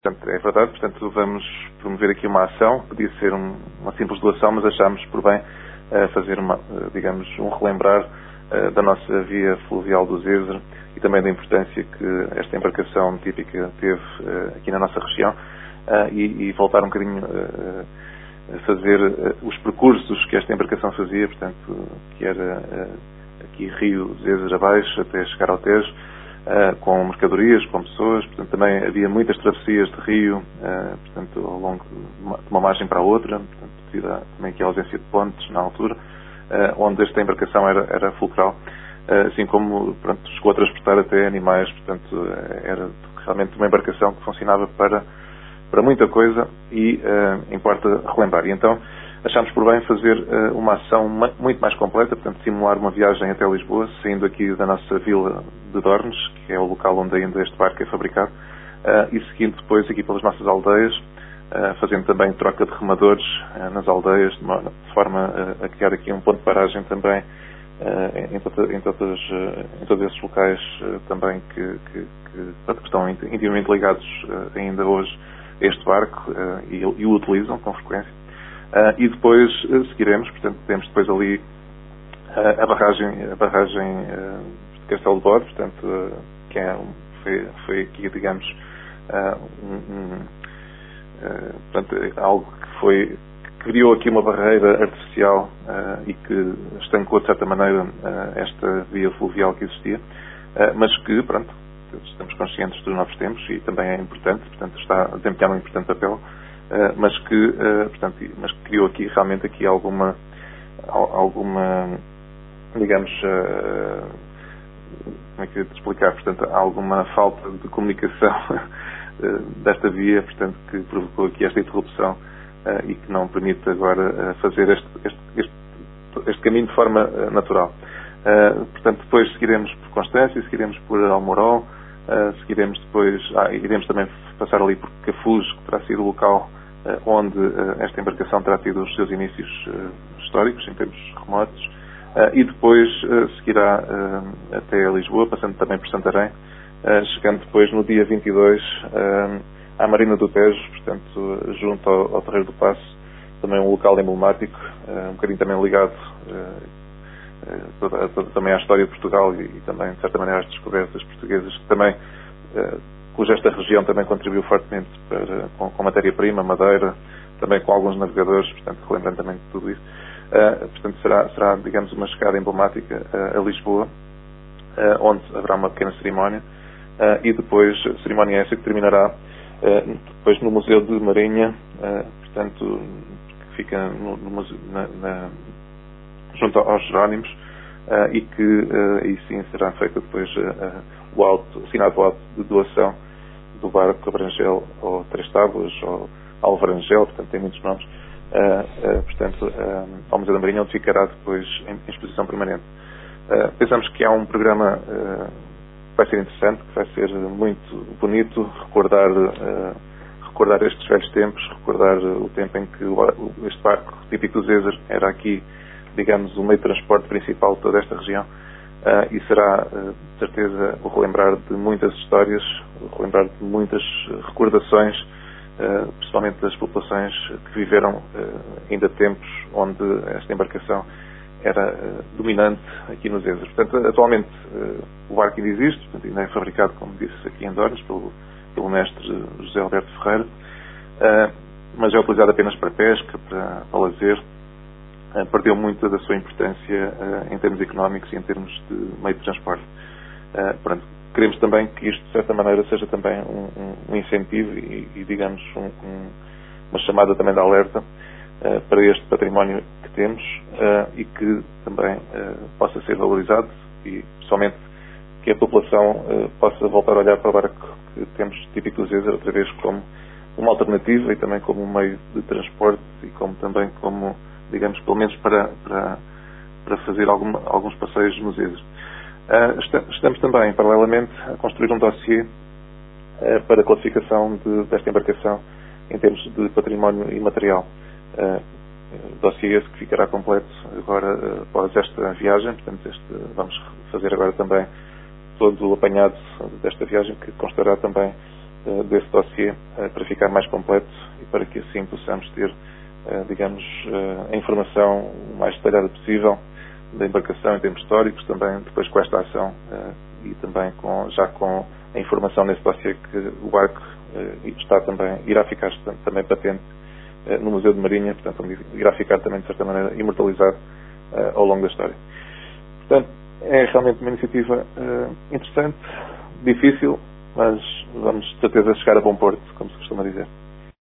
Portanto, é verdade, portanto, vamos promover aqui uma ação, podia ser uma simples doação, mas achámos por bem fazer digamos, um relembrar da nossa via fluvial do Zezer e também da importância que esta embarcação típica teve aqui na nossa região e voltar um bocadinho a fazer os percursos que esta embarcação fazia, portanto, que era aqui Rio Zezer abaixo até chegar ao Tejo, com mercadorias, com pessoas, portanto também havia muitas travessias de rio, portanto ao longo de uma margem para a outra, portanto devido também aqui à ausência de pontes na altura, onde esta embarcação era fulcral, assim como pronto, chegou a transportar até animais, portanto era realmente uma embarcação que funcionava para muita coisa e importa relembrar. E então achámos por bem fazer uma ação muito mais completa, portanto simular uma viagem até Lisboa, saindo aqui da nossa vila de Dornes, que é o local onde ainda este barco é fabricado, e seguindo depois aqui pelas nossas aldeias, fazendo também troca de remadores nas aldeias, de forma a criar aqui um ponto de paragem também em todos esses locais também que estão intimamente ligados ainda hoje a este barco e o utilizam com frequência. E depois seguiremos, portanto temos depois ali a barragem de Castelo de Bode, portanto que foi aqui, digamos, portanto, algo que criou aqui uma barreira artificial e que estancou de certa maneira esta via fluvial que existia, mas que, pronto, estamos conscientes dos novos tempos e também é importante, portanto está a desempenhar um importante papel, mas que criou aqui realmente alguma digamos, como é que eu ia te explicar, portanto alguma falta de comunicação desta via, portanto que provocou aqui esta interrupção e que não permite agora fazer este caminho de forma natural. Portanto depois seguiremos por Constância, seguiremos por Almorol, seguiremos depois, iremos também passar ali por Cafuz, que terá sido o local onde esta embarcação terá tido os seus inícios históricos, em tempos remotos, e depois seguirá até Lisboa, passando também por Santarém, chegando depois no dia 22 à Marina do Tejo, portanto junto ao Terreiro do Paço, também um local emblemático, um bocadinho também ligado também à história de Portugal e também, de certa maneira, às descobertas portuguesas, que também, cuja esta região também contribuiu fortemente com matéria-prima, madeira, também com alguns navegadores, portanto, relembrando também de tudo isso. Portanto, será, digamos, uma chegada emblemática a Lisboa, onde haverá uma pequena cerimónia, e depois, a cerimónia essa que terminará depois no Museu de Marinha, portanto, que fica junto aos Jerónimos, e que aí sim será feita depois assinado o auto de doação do barco Abrangel ou Três Tábuas ou Alvarangel, portanto tem muitos nomes, portanto ao Museu da Marinha, onde ficará depois em exposição permanente. Pensamos que há um programa que vai ser interessante, que vai ser muito bonito, recordar estes velhos tempos, recordar o tempo em que este barco típico do Zezer era aqui, digamos, o meio de transporte principal de toda esta região, e será, de certeza, o relembrar de muitas histórias, o relembrar de muitas recordações, principalmente das populações que viveram ainda tempos onde esta embarcação era dominante aqui no Zezer. Portanto, atualmente o barco ainda existe, portanto, ainda é fabricado, como disse, aqui em Dornes, pelo mestre José Alberto Ferreira, mas é utilizado apenas para pesca, para lazer. Perdeu muito da sua importância em termos económicos e em termos de meio de transporte. Pronto, queremos também que isto, de certa maneira, seja também um incentivo e digamos, uma chamada também de alerta para este património que temos e que também possa ser valorizado e, pessoalmente, que a população possa voltar a olhar para o barco que temos típico do Zezer outra vez como uma alternativa e também como um meio de transporte e como digamos, pelo menos para fazer alguns passeios nos Zezer. Estamos também, paralelamente, a construir um dossiê para a classificação desta embarcação em termos de património imaterial. Dossiê esse que ficará completo agora após esta viagem, portanto vamos fazer agora também todo o apanhado desta viagem, que constará também desse dossiê para ficar mais completo e para que assim possamos ter, digamos, a informação o mais detalhada possível da embarcação em termos históricos, também depois com esta ação e também já com a informação nesse dossiê que o barco irá ficar também patente no Museu de Marinha, portanto, onde irá ficar também, de certa maneira, imortalizado ao longo da história. Portanto, é realmente uma iniciativa interessante, difícil, mas vamos, de certeza, chegar a bom porto, como se costuma dizer.